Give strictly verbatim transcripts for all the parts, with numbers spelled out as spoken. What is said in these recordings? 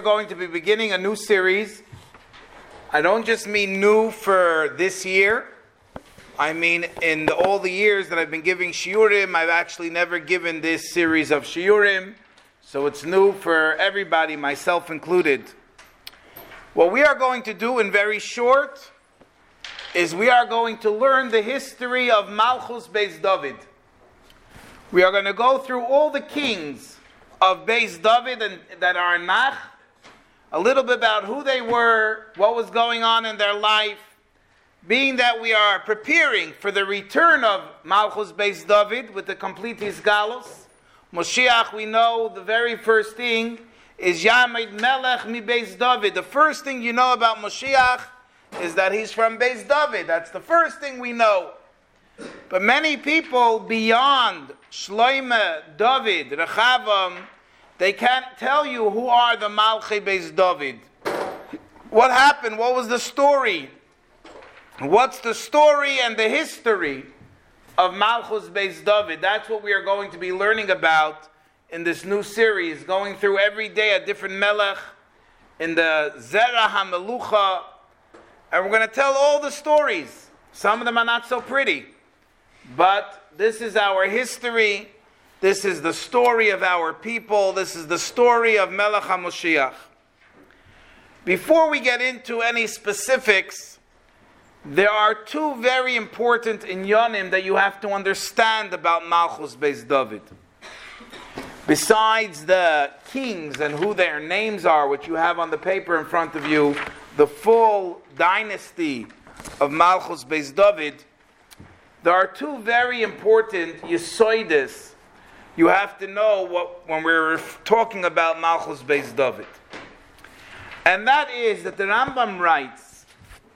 going to be beginning a new series. I don't just mean new for this year. I mean in the, all the years that I've been giving shiurim, I've actually never given this series of shiurim. So it's new for everybody, myself included. What we are going to do in very short is we are going to learn the history of Malchus Beis David. We are going to go through all the kings of Beis David and, that are in Nach, a little bit about who they were, what was going on in their life, being that we are preparing for the return of Malchus Beis David with the complete Hisgalus. Moshiach, we know the very first thing is Yamid Melech mi Beis David. The first thing you know about Moshiach is that he's from Beis David. That's the first thing we know. But many people beyond Shloime, David, Rechavam, they can't tell you who are the Malchei Beis David. What happened? What was the story? What's the story and the history of Malchus Beis David? That's what we are going to be learning about in this new series, going through every day a different Melech in the Zera HaMelucha. And we're going to tell all the stories. Some of them are not so pretty. But this is our history. This is the story of our people. This is the story of Melech HaMoshiach. Before we get into any specifics, there are two very important inyanim that you have to understand about Malchus Beis David. Besides the kings and who their names are, which you have on the paper in front of you, the full dynasty of Malchus Beis David, there are two very important yesoides you have to know what, when we're talking about Malchus Beis David. And that is that the Rambam writes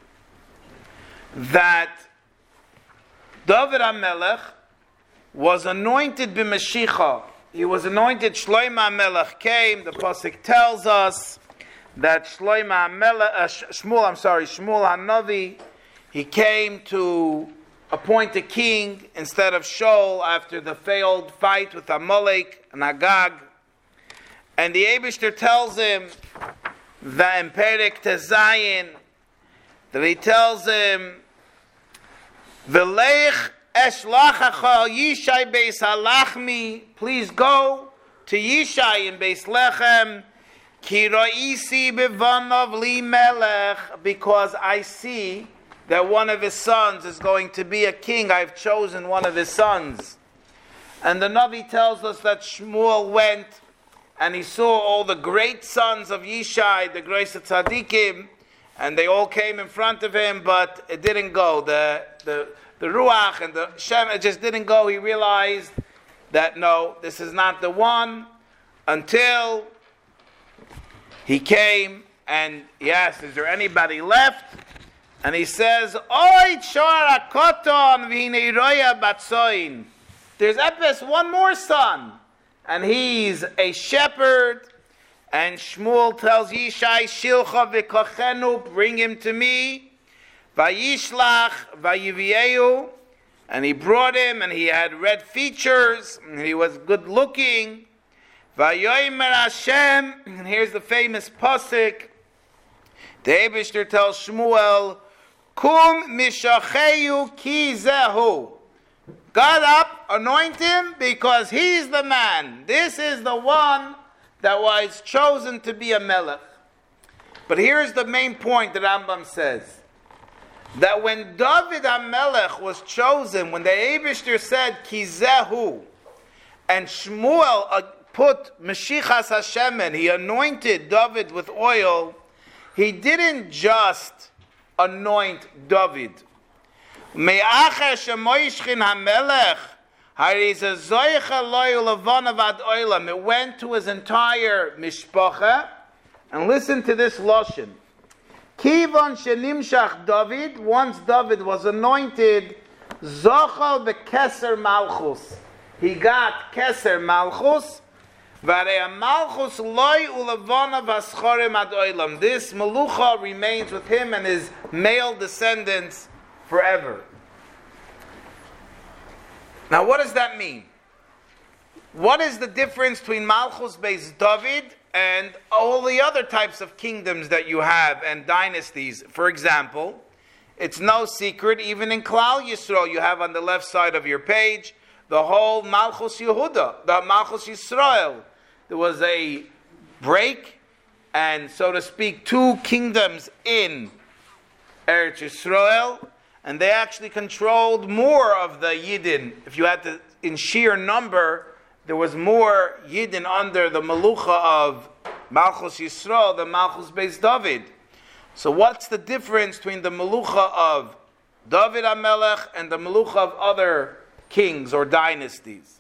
that David HaMelech was anointed b'Mashiach. He was anointed. Shlomo HaMelech came. The pasuk tells us that Shlomo HaMelech, uh, Shmuel, I'm sorry, Shmuel HaNavi, he came to appoint a king instead of Shaul after the failed fight with Amalek and Agag. And the Eibishter tells him that in Perek Tezayin, that he tells him, V'leich eshlachacha Yishai Beis Halachmi, please go to Yishai in Beis Lechem, Ki ra'isi b'vanav li melech, because I see that one of his sons is going to be a king. I've chosen one of his sons. And the Navi tells us that Shmuel went and he saw all the great sons of Yishai, the great tzaddikim, and they all came in front of him, but it didn't go. The the the Ruach and the Shem, it just didn't go. He realized that no, this is not the one, until he came and he asked, is there anybody left? And he says, Oy Chora Koton V'Hineroya Batsoin. There's Epes, one more son. And he's a shepherd. And Shmuel tells Yishai, Shilcha V'Kochenu, bring him to me. Vayishlach Vayivieu. And he brought him, and he had red features, and he was good looking. Vayomer Hashem, and here's the famous pasuk. The Eibishter tells Shmuel, Kum mishacheyu ki zehu. Got up, anoint him, because he's the man. This is the one that was chosen to be a melech. But here's the main point that Rambam says. That when David HaMelech was chosen, when the Eibishter said ki zehu, and Shmuel uh, put Meshichas Hashem in, he anointed David with oil, he didn't just anoint David. Me'acher shemoishchin hamelech, hariza zoicha loyu levanav ad oilam. It went to his entire mishpacha. And listen to this lashon. Kivan shenimshach David, once David was anointed, zochal bekeser malchus. He got keser malchus. This melucha remains with him and his male descendants forever. Now what does that mean? What is the difference between Malchus Beis David and all the other types of kingdoms that you have and dynasties. For example, it's no secret, even in Klal Yisrael, you have on the left side of your page the whole Malchus Yehuda, the Malchus Yisrael. There was a break, and so to speak, two kingdoms in Eretz Yisrael, and they actually controlled more of the Yidden. If you had to, in sheer number, there was more Yidden under the Malucha of Malchus Yisrael than Malchus Beis David. So what's the difference between the Malucha of David HaMelech and the Malucha of other kings or dynasties?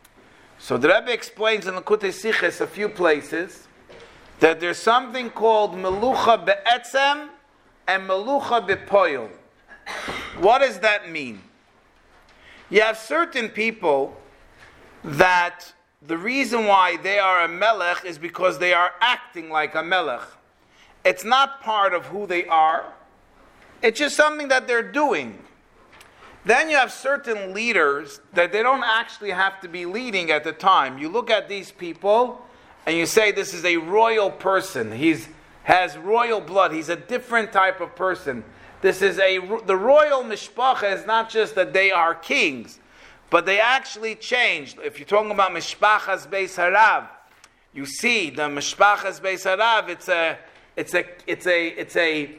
So the Rebbe explains in Likutei Sichos a few places that there's something called Melucha Be'etzem and Melucha Be'poil. What does that mean? You have certain people that the reason why they are a melech is because they are acting like a melech. It's not part of who they are. It's just something that they're doing. Then you have certain leaders that they don't actually have to be leading at the time. You look at these people and you say this is a royal person. He's has royal blood. He's a different type of person. This is a the royal mishpacha is not just that they are kings, but they actually changed. If you're talking about mishpachas beis harav, you see the mishpachas beis harav. It's a it's a it's a it's a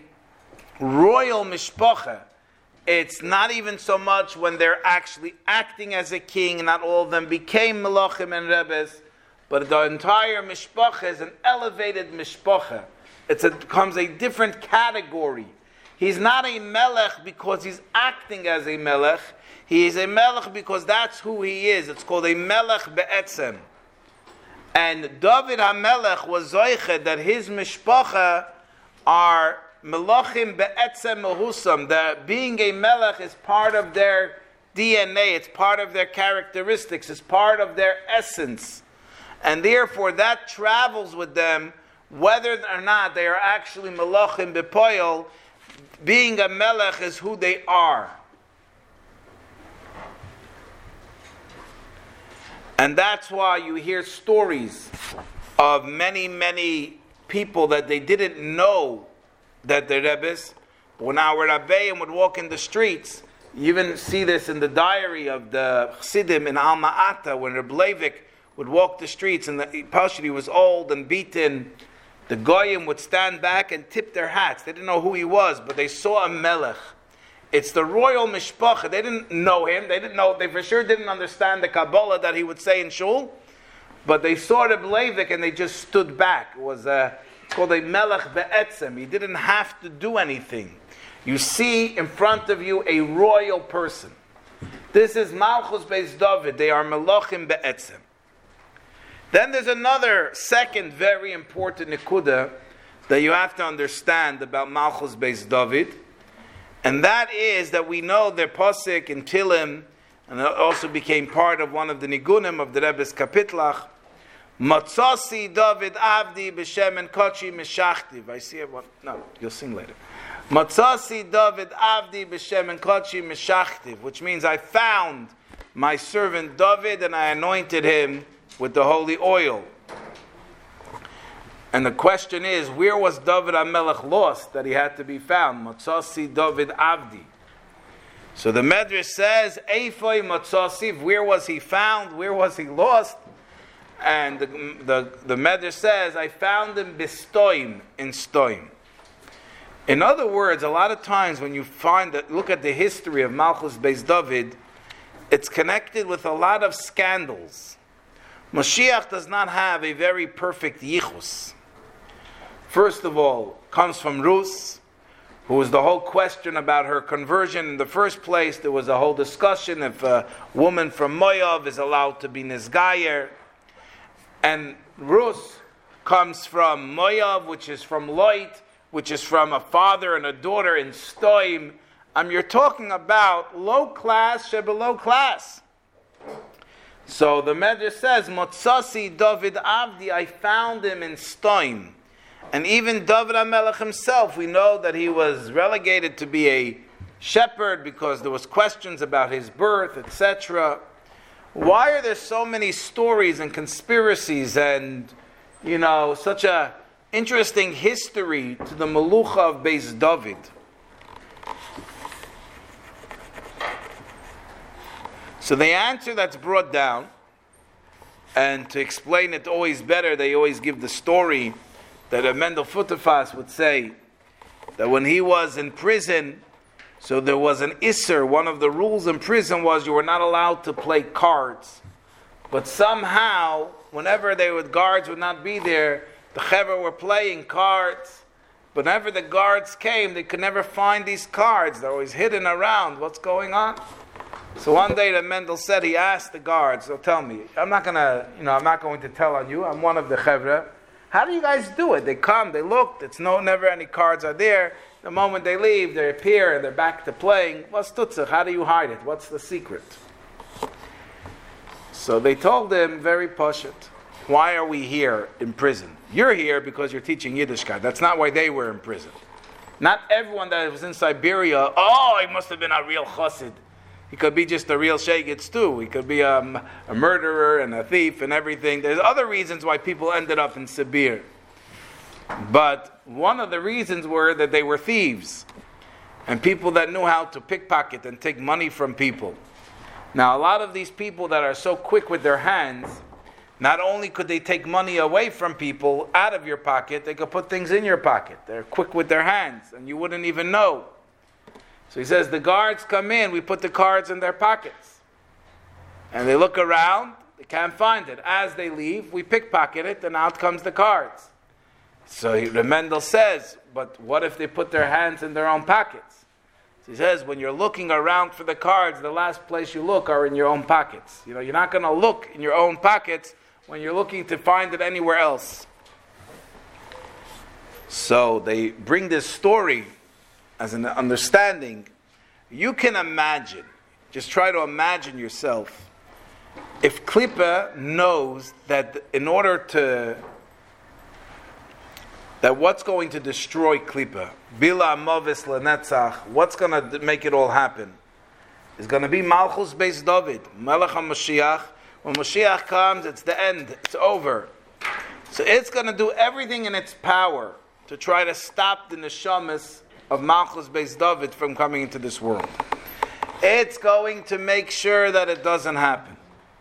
royal mishpacha. It's not even so much when they're actually acting as a king. Not all of them became melachim and rebbes, but the entire mishpacha is an elevated mishpacha. It becomes a different category. He's not a melech because he's acting as a melech. He is a melech because that's who he is. It's called a melech be'etzem. And David HaMelech was zoichet that his mishpacha are melachim be'etzem mehusam. That being a melech is part of their D N A. It's part of their characteristics. It's part of their essence. And therefore that travels with them whether or not they are actually melachim be'poil. Being a melech is who they are. And that's why you hear stories of many, many people that they didn't know that they're Rebbes. But when our Rabbeim would walk in the streets, you even see this in the diary of the Chassidim in Alma Ata, when Reb Leivik would walk the streets and the Pashri was old and beaten. The Goyim would stand back and tip their hats. They didn't know who he was, but they saw a melech. It's the royal mishpacha. They didn't know him. They didn't know. They for sure didn't understand the Kabbalah that he would say in shul. But they saw Reb Leivik and they just stood back. It was a, it's called a melech be'etzem. He didn't have to do anything. You see in front of you a royal person. This is Malchus Beis David. They are melachim be'etzem. Then there's another second very important nekuda that you have to understand about Malchus Beis David. And that is that we know their pasuk in Tilim, and it also became part of one of the nigunim of the Rebbe's Kapitlach. Matzasi David Avdi b'Shem Kochi Meshachtiv. I see it. One. No, you'll sing later. Matzasi David Avdi b'Shem Kochi Meshachtiv, which means I found my servant David and I anointed him with the holy oil. And the question is, where was David HaMelech lost that he had to be found? Matzasi David Avdi. So the Medrash says, Eifoi Matzasi, where was he found? Where was he lost? And the, the, the Medrash says, I found him bistoim, in stoim. In other words, a lot of times when you find that, look at the history of Malchus Beis David, it's connected with a lot of scandals. Mashiach does not have a very perfect yichus. First of all, comes from Rus, who was the whole question about her conversion. In the first place, there was a whole discussion if a woman from Moav is allowed to be Nizgayer. And Rus comes from Moav, which is from Loit, which is from a father and a daughter in Stoim. Um, you're talking about low class, below class. So the Medrash says, Motzasi David Avdi, I found him in Stoim. And even David HaMelech himself, we know that he was relegated to be a shepherd because there was questions about his birth, et cetera. Why are there so many stories and conspiracies and you know, such a interesting history to the Melucha of Beis David. So the answer that's brought down, and to explain it always better, they always give the story that a Mendel Futerfas would say that when he was in prison, so there was an Isser. One of the rules in prison was you were not allowed to play cards. But somehow, whenever they would, guards would not be there, the Chaver were playing cards. But whenever the guards came, they could never find these cards. They're always hidden around. What's going on? So one day the Mendel said, he asked the guards, so tell me, I'm not gonna, you know, I'm not going to tell on you, I'm one of the Chevra. How do you guys do it? They come, they look, it's no, never any cards are there. The moment they leave, they appear and they're back to playing. What's tutzach? How do you hide it? What's the secret? So they told him, very pashut, why are we here in prison? You're here because you're teaching Yiddishkeit. That's not why they were in prison. Not everyone that was in Siberia, oh, he must have been a real chassid. He could be just a real shegitz too. He could be a, a murderer and a thief and everything. There's other reasons why people ended up in Sibir. But one of the reasons were that they were thieves. And people that knew how to pickpocket and take money from people. Now a lot of these people that are so quick with their hands, not only could they take money away from people out of your pocket, they could put things in your pocket. They're quick with their hands and you wouldn't even know. So he says, the guards come in, we put the cards in their pockets. And they look around, they can't find it. As they leave, we pickpocket it, and out comes the cards. So he, the Mendel says, but what if they put their hands in their own pockets? So he says, when you're looking around for the cards, the last place you look are in your own pockets. You know, you're not going to look in your own pockets when you're looking to find it anywhere else. So they bring this story as an understanding. You can imagine, just try to imagine yourself, if Klippa knows that in order to, that what's going to destroy Klippa, Bila Movis Lenetzach, what's going to make it all happen, is going to be Malchus Beis David, Melech HaMashiach. When Mashiach comes, it's the end, it's over. So it's going to do everything in its power to try to stop the neshamas of Malchus Beis David from coming into this world. It's going to make sure that it doesn't happen.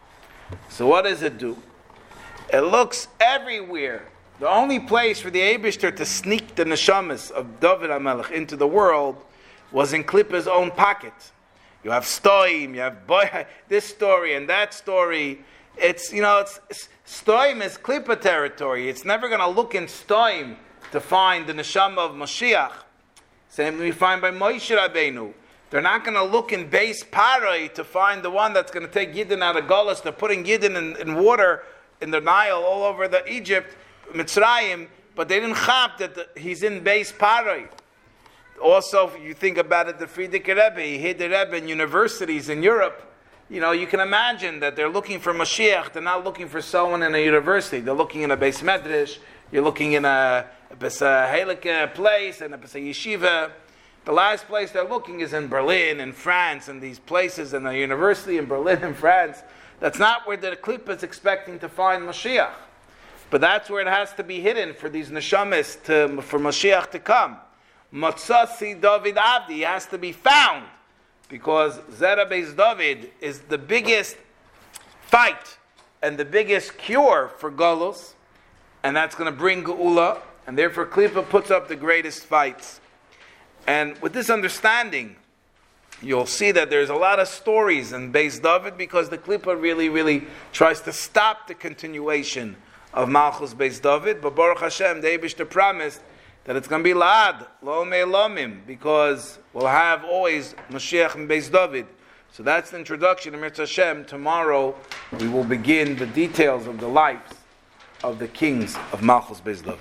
So what does it do? It looks everywhere. The only place for the Eibishter to sneak the neshamas of David HaMelech into the world was in Klippa's own pocket. You have Stoim, you have boy, this story and that story. It's, you know, it's, it's Stoim is Klippa territory. It's never going to look in Stoim to find the neshama of Mashiach. Same we find by Moshe Rabbeinu. They're not going to look in Beis Parai to find the one that's going to take Yidden out of Golas. They're putting Yidden in, in water in the Nile all over the Egypt, Mitzrayim, but they didn't chap that the, he's in Beis Parai. Also, if you think about it, the Frierdiker Rebbe, he hid the Rebbe in universities in Europe. You know, you can imagine that they're looking for Mashiach. They're not looking for someone in a university. They're looking in a Beis Medrash. You're looking in a, a Heilige place and a yeshiva. The last place they're looking is in Berlin, in France, and these places, and the university in Berlin, in France. That's not where the Klippa is expecting to find Mashiach. But that's where it has to be hidden for these neshamas, to, for Mashiach to come. Matzasi David Avdi has to be found, because Zera Beis David is the biggest fight and the biggest cure for Golus, and that's going to bring Geula, and therefore Klippa puts up the greatest fights. And with this understanding, you'll see that there's a lot of stories in Beis David, because the Klippa really, really tries to stop the continuation of Malchus Beis David. But Baruch Hashem, the Eibishter promised that it's going to be La'ad, Lo Me'lomim, because we'll have always Mashiach and Beis David. So that's the introduction of Mirz Hashem. Tomorrow we will begin the details of the lives of the kings of Malchus Beis David.